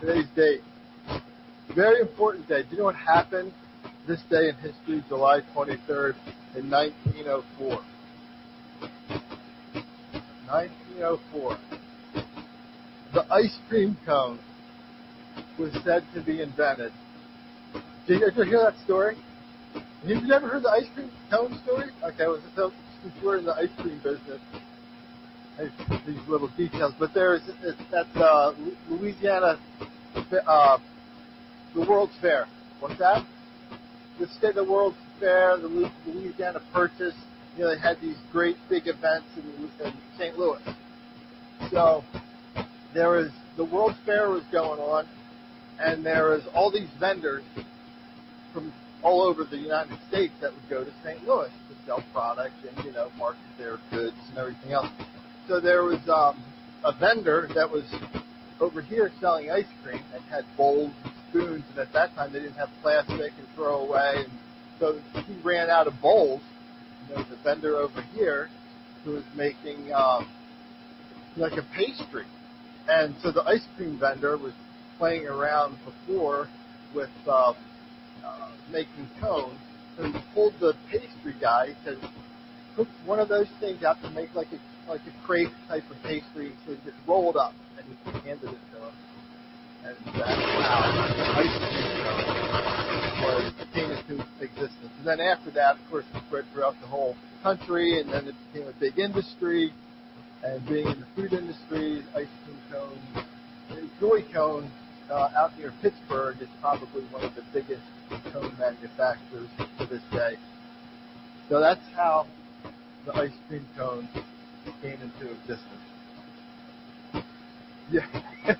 Today's date. Very important day. Do you know what happened this day in history, July 23rd, in 1904? 1904. The ice cream cone was said to be invented. Did you ever hear that story? Have you never heard the ice cream cone story? Okay, well, since we're in the ice cream business, these little details. But that's Louisiana, the World's Fair. What's that? The state of the World's Fair, the Louisiana Purchase. You know, they had these great big events in St. Louis. So the World's Fair was going on, and there was all these vendors from all over the United States that would go to St. Louis to sell products and, market their goods and everything else. So there was a vendor that was over here selling ice cream and had bowls and spoons, and at that time they didn't have plastic and throw away, and so he ran out of bowls. There was a vendor over here who was making like a pastry, and so the ice cream vendor was playing around before with making cones. So he pulled the pastry guy. He said, "Put one of those things out to make like a crepe type of pastry." So he just rolled up and he handed it to him, and that's how ice cream came into existence. And then after that, of course, it spread throughout the whole country, and then it became a big industry. And being in the food industry, ice cream cones, Joy Cone out near Pittsburgh is probably one of the biggest cone manufacturers to this day. So that's how the ice cream cone came into existence. Yeah.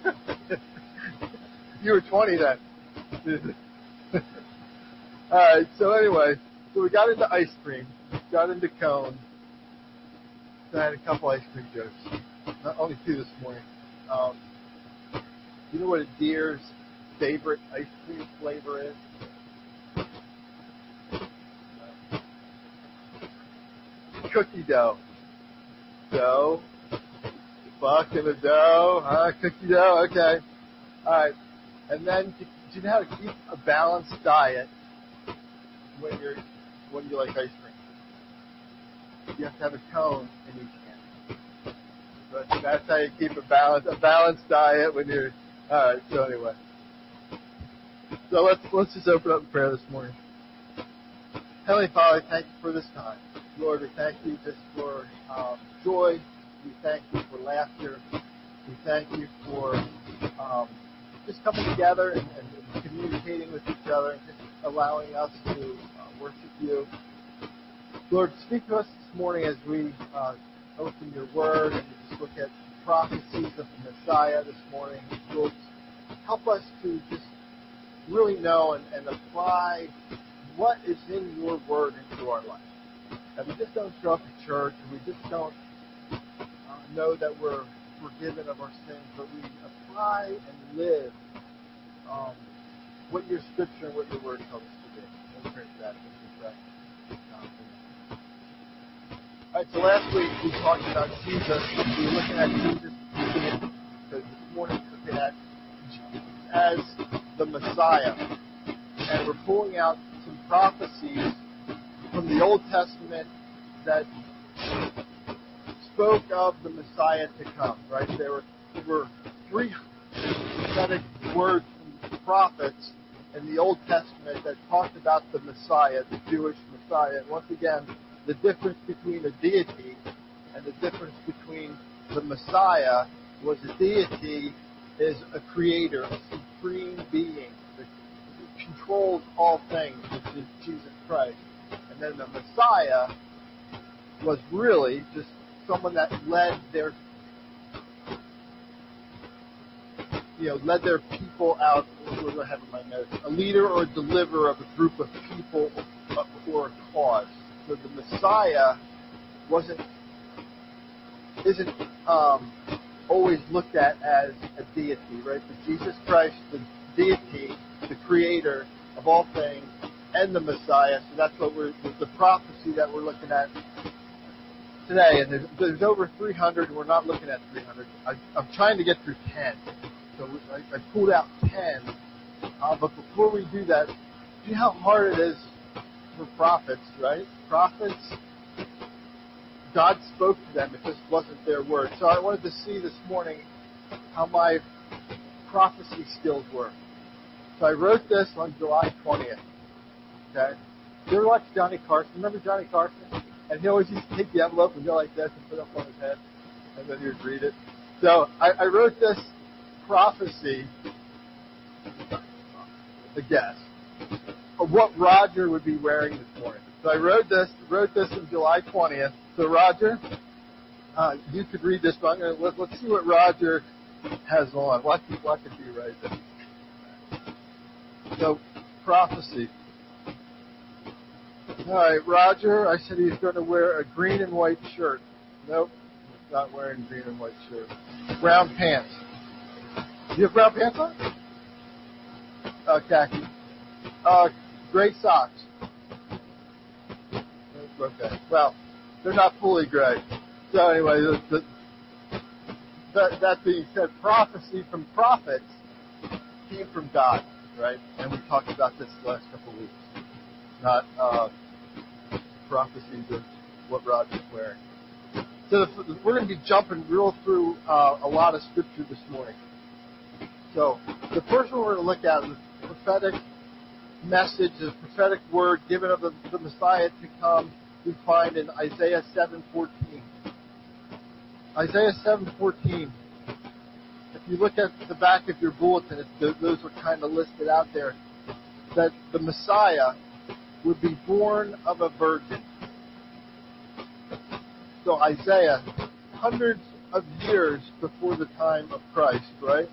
You were 20 then. All right, so anyway, we got into ice cream, got into cones. So I had a couple ice cream jokes, not only two this morning. You know what a deer's favorite ice cream flavor is? Cookie dough. Dough. Fucking the dough. Cookie dough. Okay. All right. And then, do you know how to keep a balanced diet when you like ice cream? You have to have a cone in each hand. But that's how you keep a balanced diet when you're. All right. So anyway. So let's just open up in prayer this morning. Heavenly Father, thank you for this time. Lord, we thank you just for joy. We thank you for laughter. We thank you for just coming together and communicating with each other and just allowing us to worship you. Lord, speak to us this morning as we open your word and we just look at prophecies of the Messiah this morning. Lord, help us to just really know and apply what is in your word into our life. That we just don't show up at church and we just don't know that we're forgiven of our sins, but we apply and live what your scripture and what your word tells us to do. And we pray for that. All right, so last week we talked about Jesus. We were looking at Jesus because this morning we're looking at Jesus as the Messiah. And we're pulling out some prophecies from the Old Testament that spoke of the Messiah to come, right? There were 3 prophetic words from the prophets in the Old Testament that talked about the Messiah, the Jewish Messiah. And once again, the difference between a deity and the difference between the Messiah was a deity is a creator, a supreme being that controls all things, which is Jesus Christ. And then the Messiah was really just someone that led their people out. What do I have in my notes? A leader or a deliverer of a group of people or a cause. So the Messiah isn't always looked at as a deity, right? But Jesus Christ, the deity, the creator of all things, and the Messiah. So that's what the prophecy that we're looking at today. And there's over 300, and we're not looking at 300. I'm trying to get through 10. So I pulled out 10. But before we do that, do you know how hard it is for prophets, right? Prophets, God spoke to them. It just wasn't their word. So I wanted to see this morning how my prophecy skills were. So I wrote this on July 20th. Okay? You ever watch Johnny Carson? Remember Johnny Carson? And he always used to take the envelope and go like this and put it up on his head, and then he would read it. So I wrote this prophecy, a guess, of what Roger would be wearing this morning. So I wrote this on July 20th. So Roger, you could read this, but let's see what Roger has on. Watch it be right there. So, prophecy. All right, Roger, I said he's going to wear a green and white shirt. Nope, he's not wearing green and white shirt. Brown pants. Do you have brown pants on? Khaki. Gray socks. Okay. Well, they're not fully gray. So anyway, that being said, prophecy from prophets came from God, right? And we talked about this the last couple of weeks. Not prophecies of what Roger's wearing. So we're going to be jumping real through a lot of scripture this morning. So the first one we're going to look at is the prophetic message, the prophetic word given of the Messiah to come. We find in Isaiah 7:14. Isaiah 7:14. If you look at the back of your bulletin, those are kind of listed out there. That the Messiah would be born of a virgin. So Isaiah, hundreds of years before the time of Christ, right?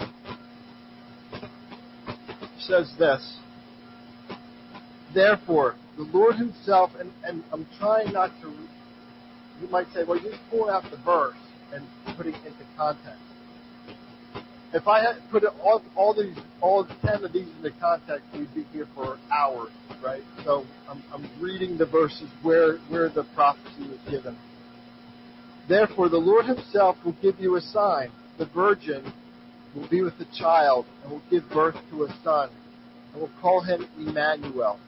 Says this. Therefore, the Lord himself, and I'm trying not to, you might say, well, you're just pulling out the verse and putting it into context. If I had put all 10 of these into context, we'd be here for hours, right? So I'm reading the verses where the prophecy was given. Therefore, the Lord himself will give you a sign. The virgin will be with a child and will give birth to a son, and will call him Emmanuel.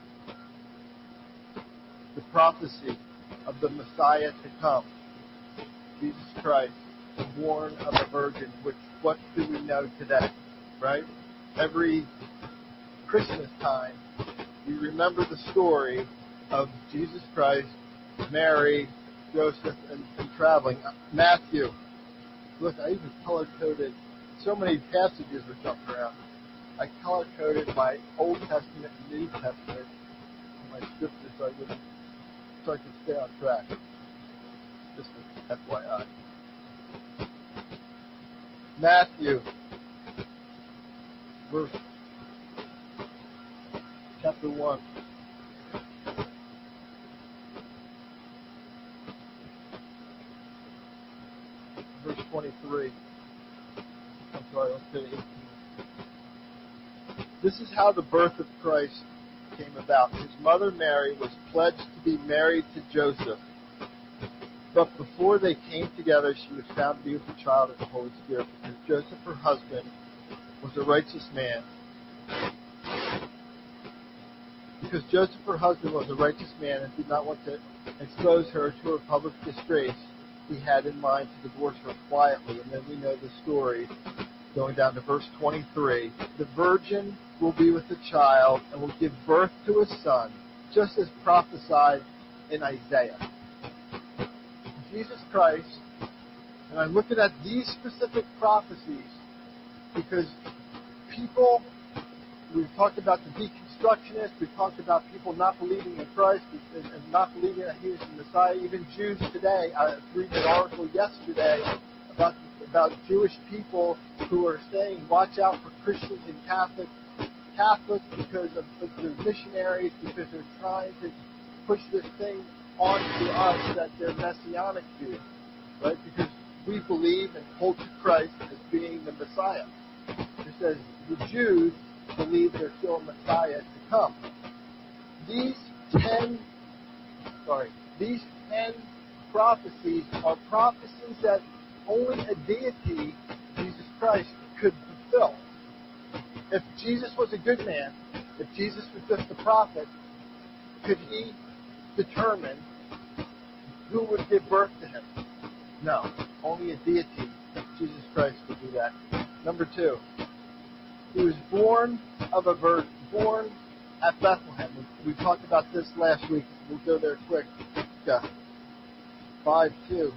The prophecy of the Messiah to come, Jesus Christ, born of a virgin, which what do we know today, right? Every Christmas time, we remember the story of Jesus Christ, Mary, Joseph, and traveling. Matthew. Look, I even color-coded. So many passages were jumping around. I color-coded my Old Testament and New Testament in my scripture so I could stay on track. Just an FYI. Matthew, chapter 1. Verse 23. I'm sorry, let's go to 18. This is how the birth of Christ came about. His mother Mary was pledged to be married to Joseph. But before they came together, she was found to be with the child of the Holy Spirit, because Joseph, her husband, was a righteous man. Because Joseph, her husband, was a righteous man and did not want to expose her to her public disgrace, he had in mind to divorce her quietly. And then we know the story, going down to verse 23. The virgin will be with a child and will give birth to a son, just as prophesied in Isaiah. Jesus Christ, and I'm looking at these specific prophecies because people, we've talked about the deconstructionists, we've talked about people not believing in Christ and not believing that he was the Messiah. Even Jews today, I was reading an article yesterday about Jewish people who are saying, watch out for Christians and Catholics because of the missionaries, because they're trying to push this thing onto us that they're Messianic Jews, right? Because we believe and hold to Christ as being the Messiah. It says the Jews believe there's still a Messiah to come. These 10 prophecies are prophecies that only a deity, Jesus Christ, could fulfill. fulfill. If Jesus was a good man, if Jesus was just a prophet, could he determine who would give birth to him? No. Only a deity, Jesus Christ, could do that. Number 2, he was born of a virgin, born at Bethlehem. We talked about this last week. We'll go there quick. 5:2.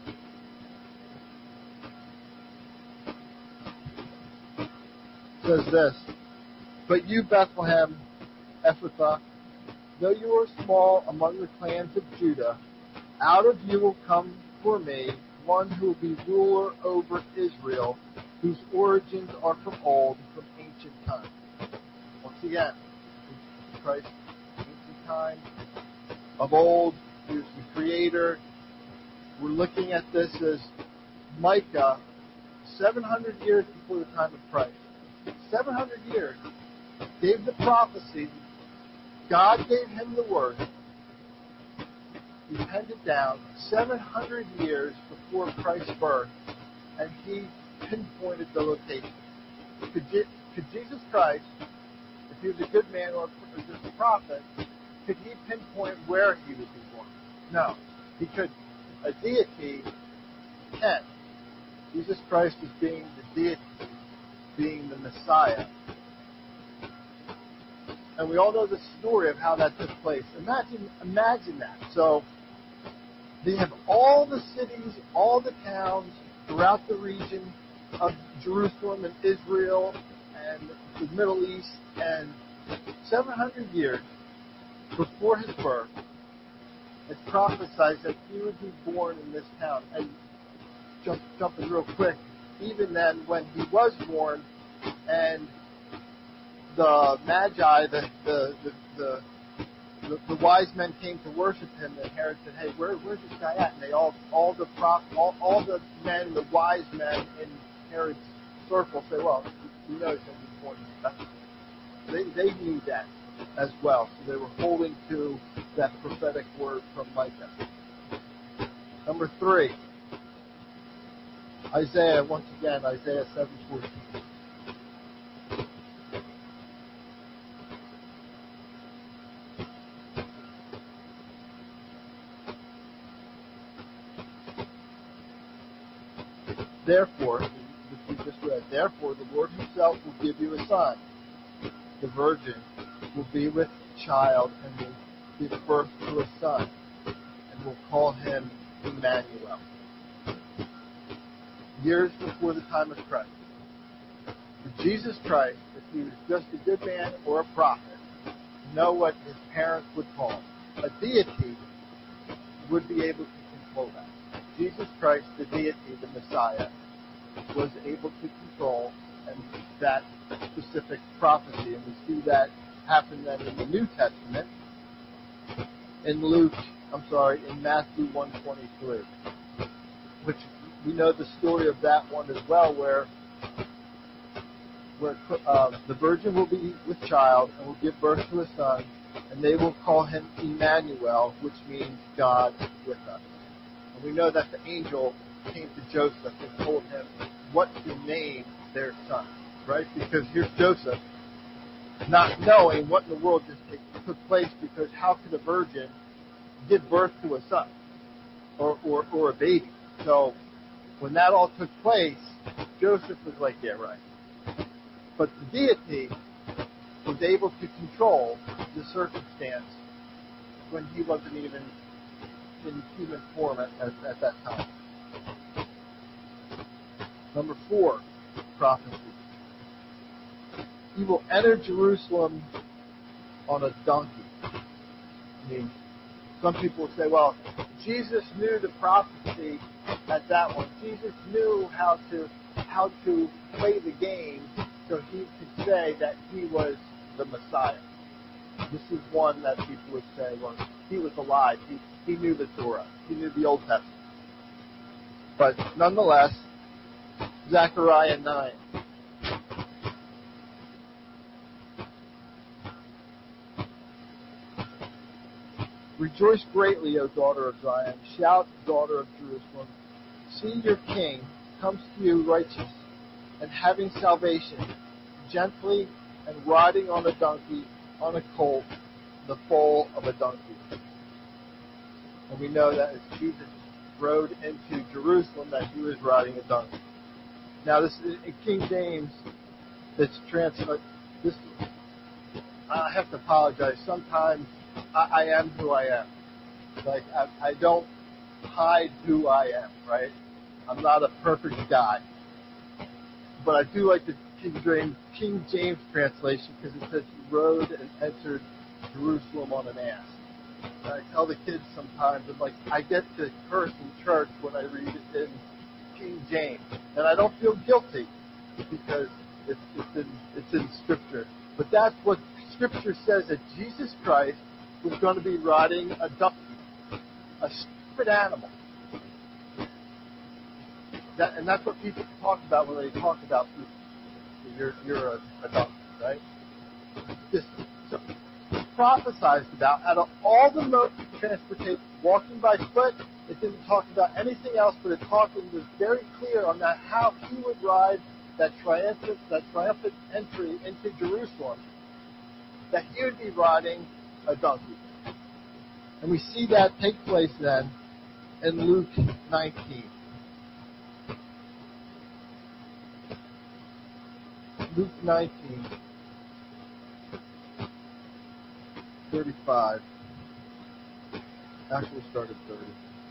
Says this, but you, Bethlehem, Ephrathah, though you are small among the clans of Judah, out of you will come for me one who will be ruler over Israel, whose origins are from old, from ancient times. Once again, Christ, ancient times, of old, he was the creator. We're looking at this as Micah, 700 years before the time of Christ. 700 years, gave the prophecy. God gave him the word. He penned it down 700 years before Christ's birth, and he pinpointed the location. Could Jesus Christ, if he was a good man or just a prophet, could he pinpoint where he would be born? No. He could. A deity can. Jesus Christ is being the deity, being the Messiah. And we all know the story of how that took place. Imagine that. So they have all the cities, all the towns throughout the region of Jerusalem and Israel and the Middle East, and 700 years before his birth, it's prophesied that he would be born in this town. And jumping real quick, even then when he was born and the Magi, the wise men came to worship him, and Herod said, hey, where's this guy at? And they all the men, the wise men in Herod's circle say, well, we know he's going to be born in Bethlehem. They knew that as well. So they were holding to that prophetic word from Micah. Number 3, Isaiah, once again, Isaiah 7:14. Therefore, which we just read, therefore the Lord himself will give you a son. The virgin will be with child and will give birth to a son, and will call him Emmanuel. Years before the time of Christ. For Jesus Christ, if he was just a good man or a prophet, know what his parents would call him. A deity would be able to control that. Jesus Christ, the deity, the Messiah, was able to control and that specific prophecy. And we see that happen then in the New Testament, in Matthew 1:23, which we know the story of that one as well, where the virgin will be with child and will give birth to a son, and they will call him Emmanuel, which means God with us. And we know that the angel came to Joseph and told him what to name their son, right? Because here's Joseph, not knowing what in the world just took place, because how could a virgin give birth to a son or a baby? So when that all took place, Joseph was like, yeah, right. But the deity was able to control the circumstance when he wasn't even in human form at that time. Number 4, prophecy. He will enter Jerusalem on a donkey. I mean, some people say, well, Jesus knew the prophecy at that one. Jesus knew how to play the game so he could say that he was the Messiah. This is one that people would say, well, he was alive. He knew the Torah. He knew the Old Testament. But nonetheless, Zechariah 9. Rejoice greatly, O daughter of Zion. Shout, daughter of Jerusalem. See, your king comes to you righteous, and having salvation, gently and riding on a donkey, on a colt, the foal of a donkey. And we know that as Jesus rode into Jerusalem, that he was riding a donkey. Now, this is in King James. It's translated. This, I have to apologize. Sometimes I am who I am. Like I don't hide who I am. Right? I'm not a perfect guy, but I do like the King James translation because it says he rode and entered Jerusalem on an ass. And I tell the kids sometimes, I'm like, I get to curse in church when I read it in King James, and I don't feel guilty because it's in Scripture. But that's what Scripture says, that Jesus Christ was going to be riding a donkey, a stupid animal. And that's what people talk about when they talk about people. You're a donkey, right? This prophesied about out of all the modes of transportation, walking by foot. It didn't talk about anything else, but it was very clear on that how he would ride that triumphant entry into Jerusalem, that he would be riding a donkey. And we see that take place then in Luke 19. Luke 19, 35. Actually, we'll start at 30.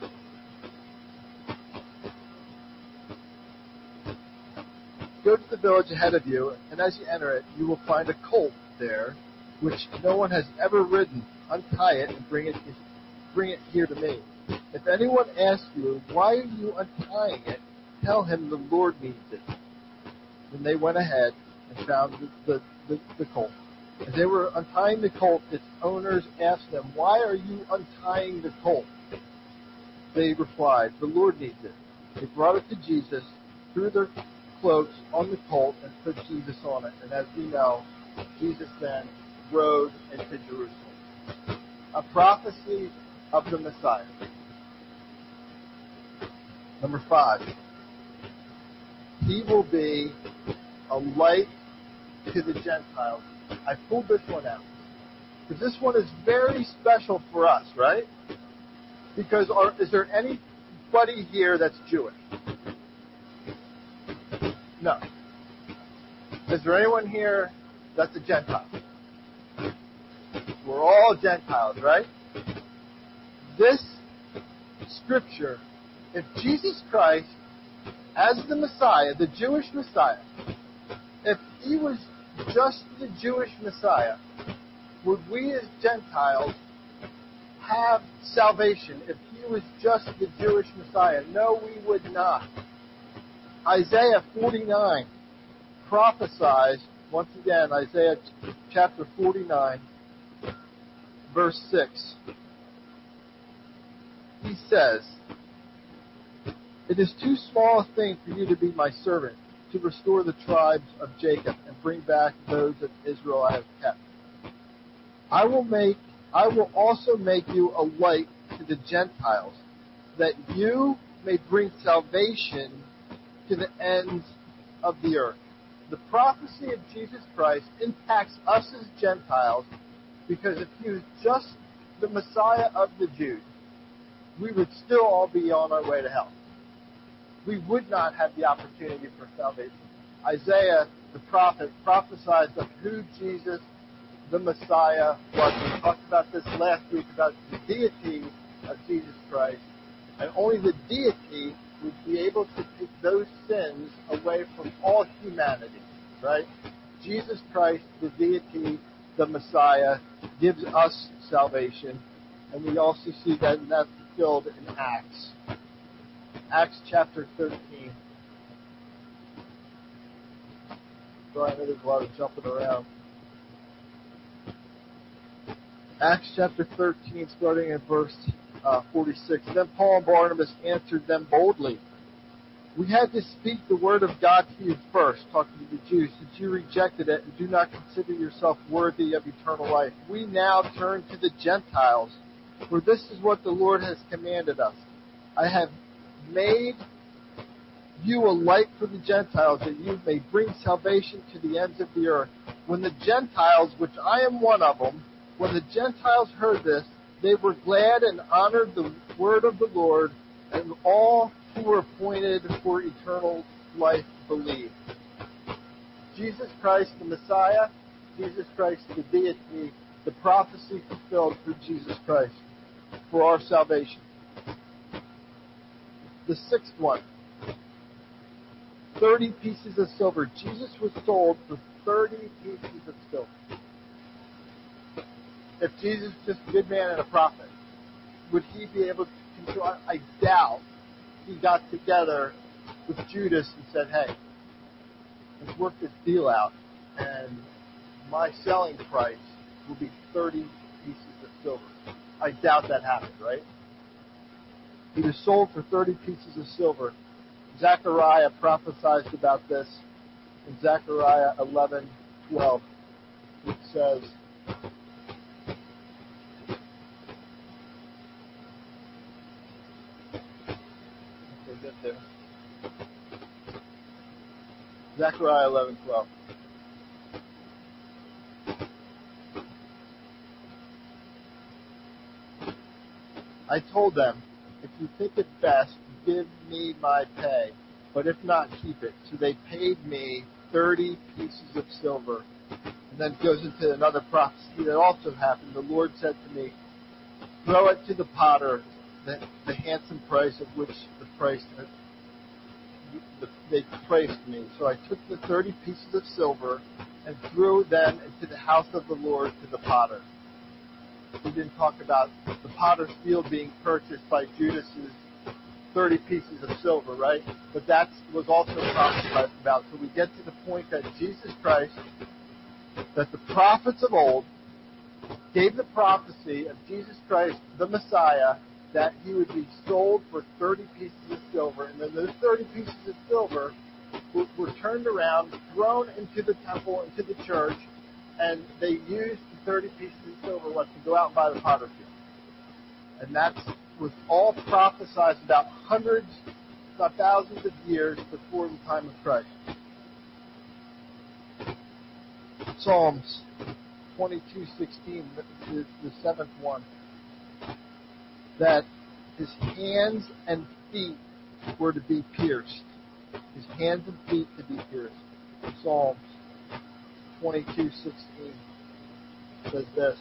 Go to the village ahead of you, and as you enter it, you will find a colt there, which no one has ever ridden. Untie it and bring it here to me. If anyone asks you, why are you untying it? Tell him the Lord needs it. Then they went ahead and found the colt. As they were untying the colt, its owners asked them, why are you untying the colt? They replied, the Lord needs it. They brought it to Jesus, threw their cloaks on the colt, and put Jesus on it. And as we know, Jesus then rode into Jerusalem. A prophecy of the Messiah. Number 5. He will be a light to the Gentiles. I pulled this one out because this one is very special for us, right? Because is there anybody here that's Jewish? No. Is there anyone here that's a Gentile? We're all Gentiles, right? This scripture, if Jesus Christ, as the Messiah, the Jewish Messiah, if he was just the Jewish Messiah, would we as Gentiles have salvation if he was just the Jewish Messiah? No, we would not. Isaiah 49 prophesies, once again, Isaiah chapter 49, verse 6. He says, it is too small a thing for you to be my servant, to restore the tribes of Jacob and bring back those of Israel I have kept. I will also make you a light to the Gentiles, that you may bring salvation to the ends of the earth. The prophecy of Jesus Christ impacts us as Gentiles because if he was just the Messiah of the Jews, we would still all be on our way to hell. We would not have the opportunity for salvation. Isaiah, the prophet, prophesied of who Jesus, the Messiah, was. We talked about this last week about the deity of Jesus Christ. And only the deity would be able to take those sins away from all humanity. Right? Jesus Christ, the deity, the Messiah, gives us salvation. And we also see that and that's fulfilled in Acts. Acts chapter 13. So I know there's a lot of jumping around. Acts chapter 13, starting in verse 46. Then Paul and Barnabas answered them boldly. We had to speak the word of God to you first, talking to the Jews, since you rejected it and do not consider yourself worthy of eternal life. We now turn to the Gentiles, for this is what the Lord has commanded us. I have made you a light for the Gentiles, that you may bring salvation to the ends of the earth. When the Gentiles, which I am one of them, when the Gentiles heard this, they were glad and honored the word of the Lord, and all who were appointed for eternal life believed. Jesus Christ, the Messiah, Jesus Christ, the deity, the prophecy fulfilled through Jesus Christ for our salvation. The sixth one, 30 pieces of silver. Jesus was sold for 30 pieces of silver. If Jesus was just a good man and a prophet, would he be able to control? I doubt he got together with Judas and said, hey, let's work this deal out, and my selling price will be 30 pieces of silver. I doubt that happened, right? He was sold for 30 pieces of silver. Zechariah prophesied about this in Zechariah 11:12, which says, okay, get there. Zechariah 11:12. I told them, if you think it best, give me my pay, but if not, keep it. So they paid me 30 pieces of silver. And then it goes into another prophecy that also happened. The Lord said to me, throw it to the potter, the handsome price of which they priced me. So I took the 30 pieces of silver and threw them into the house of the Lord to the potter. We didn't talk about the potter's field being purchased by Judas's 30 pieces of silver, right? But that was also prophesied about. So we get to the point that Jesus Christ, that the prophets of old gave the prophecy of Jesus Christ, the Messiah, that he would be sold for 30 pieces of silver. And then those 30 pieces of silver were turned around, thrown into the temple, into the church, and they used the 30 pieces of silver to go out and buy the potter's field. And that was all prophesied about hundreds, not thousands of years before the time of Christ. Psalms 22:16, the seventh one, that his hands and feet were to be pierced. His hands and feet to be pierced. Psalms 22:16 says this.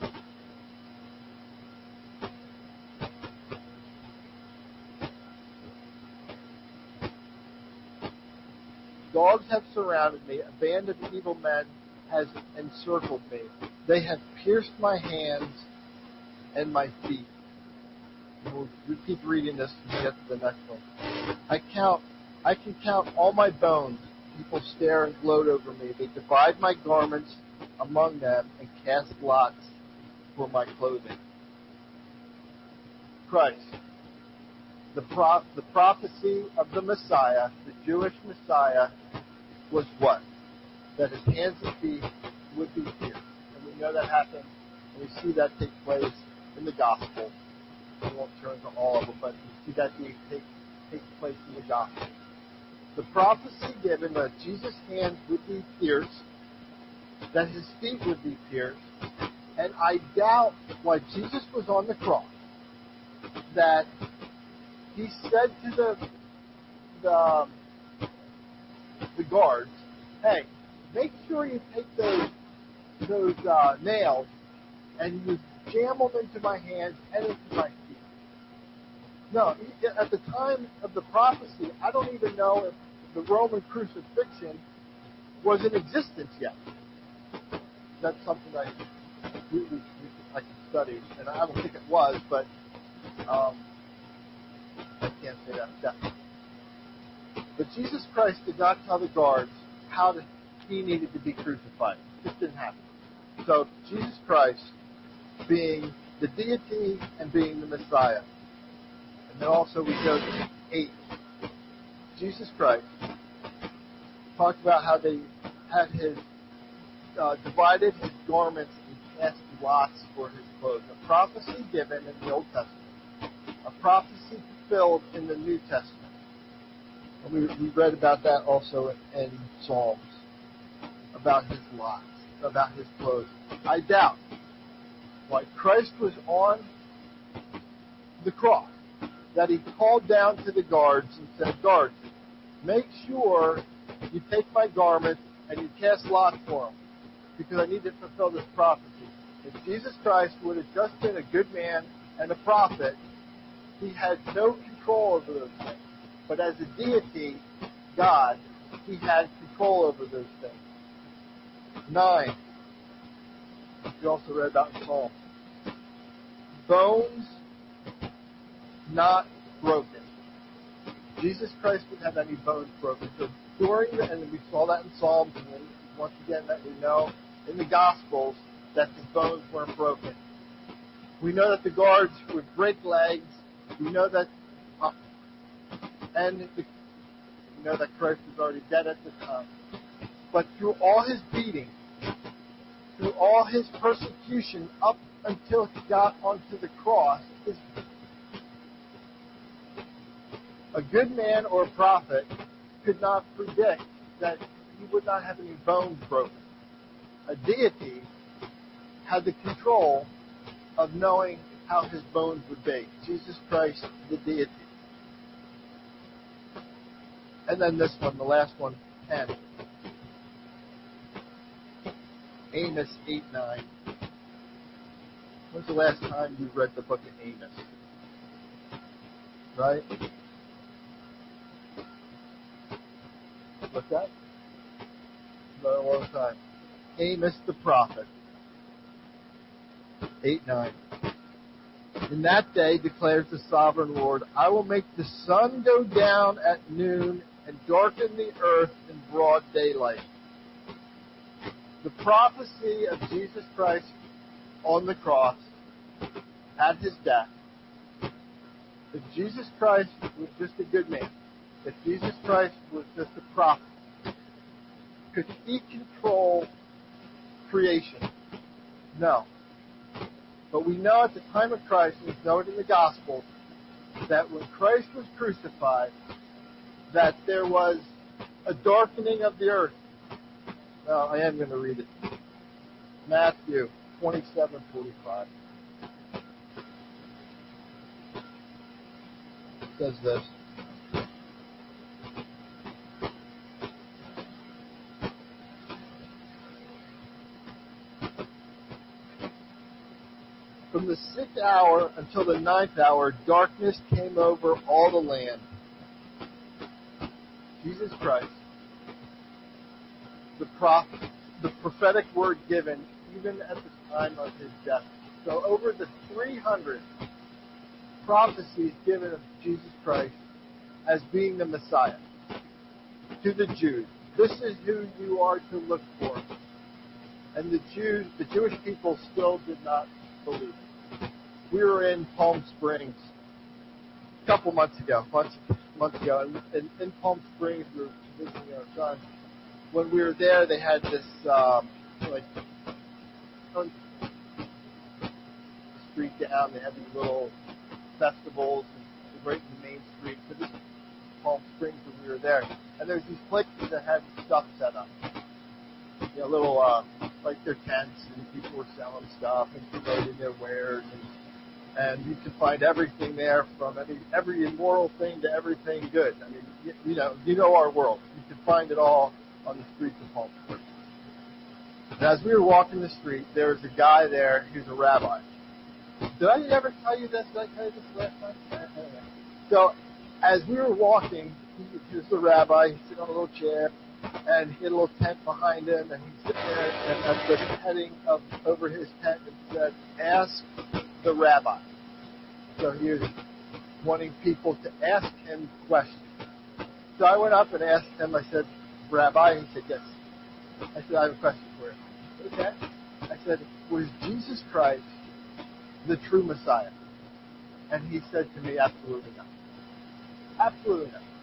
Dogs have surrounded me. A band of evil men has encircled me. They have pierced my hands and my feet. And we'll keep reading this and get to the next one. I can count all my bones. People stare and gloat over me. They divide my garments among them and cast lots for my clothing. Christ. The prophecy of the Messiah, the Jewish Messiah, was what? That his hands and feet would be pierced. And we know that happened, and we see that take place in the Gospel. We won't turn to all of them, but we see that take place in the Gospel. The prophecy given that Jesus' hands would be pierced, that his feet would be pierced, and I doubt while Jesus was on the cross that he said to the guards, hey, make sure you take those nails and you jam them into my hands and into my feet. No, at the time of the prophecy, I don't even know if the Roman crucifixion was in existence yet. That's something I can study, and I don't think it was, but I can't say that definitely. But Jesus Christ did not tell the guards how he needed to be crucified. This didn't happen. So Jesus Christ, being the deity and being the Messiah. And then also we go to 8. Jesus Christ talked about how they had divided his garments and cast lots for his clothes. A prophecy given in the Old Testament. A prophecy fulfilled in the New Testament. We read about that also in Psalms, about his locks, about his clothes. I doubt why Christ was on the cross, that he called down to the guards and said, guards, make sure you take my garment and you cast lots for him, because I need to fulfill this prophecy. If Jesus Christ would have just been a good man and a prophet, he had no control over those things. But as a deity, God, he had control over those things. 9. We also read about in Psalms. Bones not broken. Jesus Christ didn't have any bones broken. So and we saw that in Psalms, and then once again that we know in the Gospels that his bones weren't broken. We know that the guards would break legs. We know that, we know that Christ was already dead at the time. But through all his beating, through all his persecution, up until he got onto the cross, a good man or a prophet could not predict that he would not have any bones broken. A deity had the control of knowing how his bones would be. Jesus Christ, the deity. And then this one, the last one, 10. Amos 8:9. When's the last time you read the book of Amos? Right? What's that? Not a long time. Amos the prophet. 8:9. In that day, declares the sovereign Lord, I will make the sun go down at noon and darken the earth in broad daylight. The prophecy of Jesus Christ on the cross at his death. If Jesus Christ was just a good man, if Jesus Christ was just a prophet, could he control creation? No. But we know at the time of Christ, and we know it in the Gospels, that when Christ was crucified, that there was a darkening of the earth. Now, I am going to read it. Matthew 27:45. It says this. From the 6th hour until the 9th hour, darkness came over all the land. Jesus Christ, the prophetic word given even at the time of his death. So over the 300 prophecies given of Jesus Christ as being the Messiah to the Jews. This is who you are to look for. And the Jewish people still did not believe. We were in Palm Springs a couple months ago, and in Palm Springs we were visiting our son. When we were there, they had this street down. They had these little festivals right in the main street. So this was Palm Springs when we were there, and there's these places that had stuff set up. You know, little like their tents, and people were selling stuff and promoting their wares, and you can find everything there, from every immoral thing to everything good. I mean, you know our world. You can find it all on the streets of Palm Springs. And as we were walking the street, there was a guy there who's a rabbi. Did I ever tell you this? Did I tell you this last time? So as we were walking, he was the rabbi. He's sitting on a little chair, and he had a little tent behind him, and he's sitting there, and at the heading over his tent, it said, "Ask the rabbi." So he was wanting people to ask him questions. So I went up and asked him. I said, "Rabbi?" He said, "Yes." I said, "I have a question for you." "Okay." I said, "Was Jesus Christ the true Messiah?" And he said to me, "Absolutely not. Absolutely not."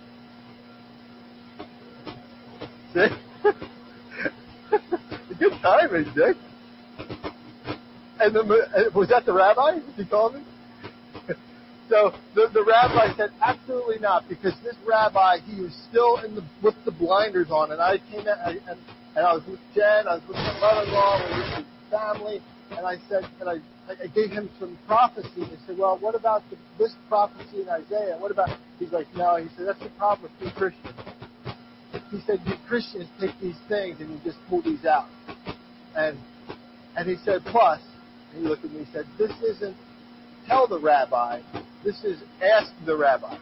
See? Good timing, Dick. And was that the rabbi? Did he call me? So the rabbi said, absolutely not, because this rabbi, he was still with the blinders on, and I came in, and I was with Jen, I was with my mother-in-law, we were with his family, and I said, and I gave him some prophecy, and he said, well, what about this prophecy in Isaiah? What about, he's like, no, he said, that's the problem with you Christians. He said, you Christians take these things and you just pull these out. And he said, plus, and he looked at me and said, this isn't tell the rabbi, this is ask the rabbi.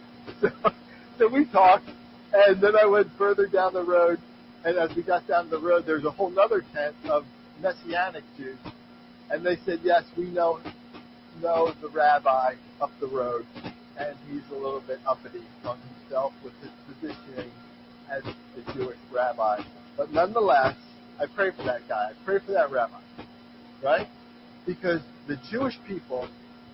So we talked, and then I went further down the road, and as we got down the road, there's a whole other tent of Messianic Jews. And they said, yes, we know the rabbi up the road, and he's a little bit uppity on himself with his positioning as the Jewish rabbi. But nonetheless, I pray for that guy. I pray for that rabbi. Right? Because the Jewish people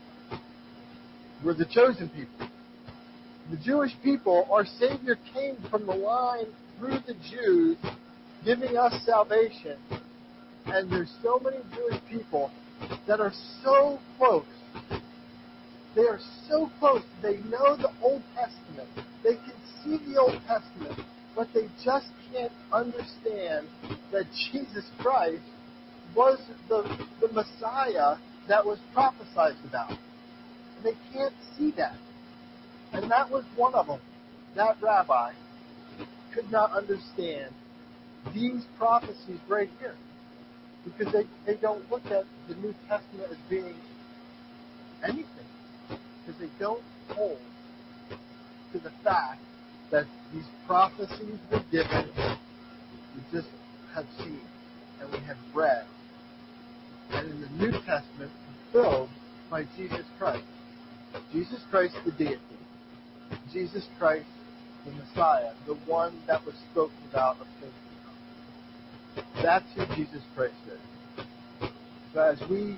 were the chosen people. The Jewish people, our Savior came from the line through the Jews, giving us salvation. And there's so many Jewish people that are so close. They are so close. They know the Old Testament. They can see the Old Testament, but they just can't understand that Jesus Christ was the Messiah that was prophesied about. And they can't see that. And that was one of them. That rabbi could not understand these prophecies right here. Because they don't look at the New Testament as being anything. Because they don't hold to the fact that these prophecies were given, we just have seen and we have read. And in the New Testament, fulfilled by Jesus Christ. Jesus Christ the deity. Jesus Christ the Messiah, the one that was spoken about of things to come. That's who Jesus Christ is. So as we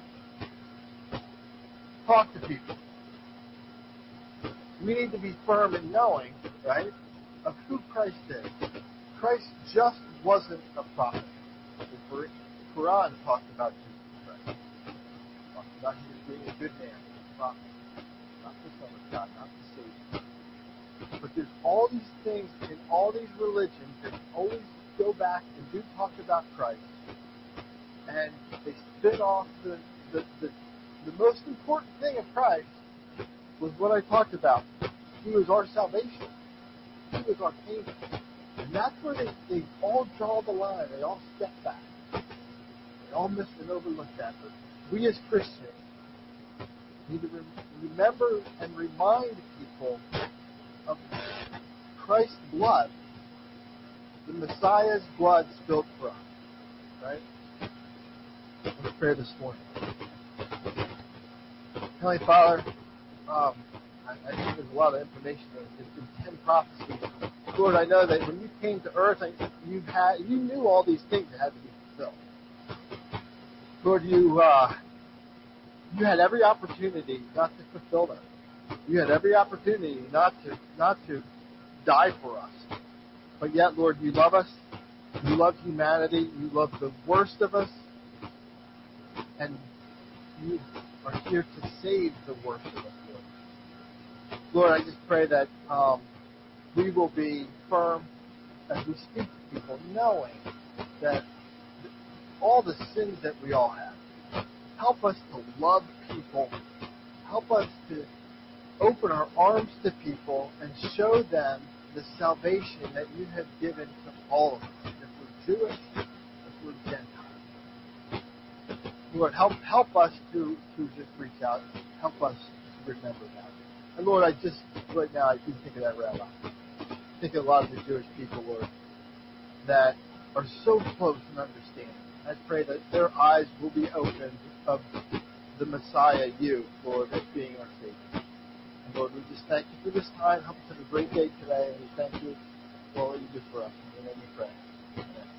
talk to people, we need to be firm in knowing, right, of who Christ is. Christ just wasn't a prophet. The Quran talked about Jesus Christ. It talked about him as being a good man, a prophet, not the Son of God, not the Savior. But there's all these things in all these religions that always go back and do talk about Christ. And they spin off the most important thing of Christ was what I talked about. He was our salvation. He was our payment. And that's where they all draw the line. They all step back. They all miss and overlook that. But we as Christians need to remember and remind people of Christ's blood, the Messiah's blood spilled for us. Right? Let's pray this morning. Heavenly Father, I think there's a lot of information there. There's been 10 prophecies. Lord, I know that when you came to earth, you knew all these things that had to be fulfilled. Lord, you had every opportunity not to fulfill them. You had every opportunity not to die for us. But yet, Lord, you love us. You love humanity. You love the worst of us. And you are here to save the worst of us, Lord. Lord, I just pray that we will be firm as we speak to people, knowing that all the sins that we all have. Help us to love people. Help us to open our arms to people and show them the salvation that you have given to all of us. If we're Jewish, if we're Gentile. Lord, help us to just reach out. Help us to remember that. And Lord, right now, I do think of that rabbi. I think of a lot of the Jewish people, Lord, that are so close in understanding. I pray that their eyes will be opened of the Messiah, you, Lord, as being our Savior. And Lord, we just thank you for this time. Help us have a great day today. And we thank you for all that you do for us. In your name we pray. Amen.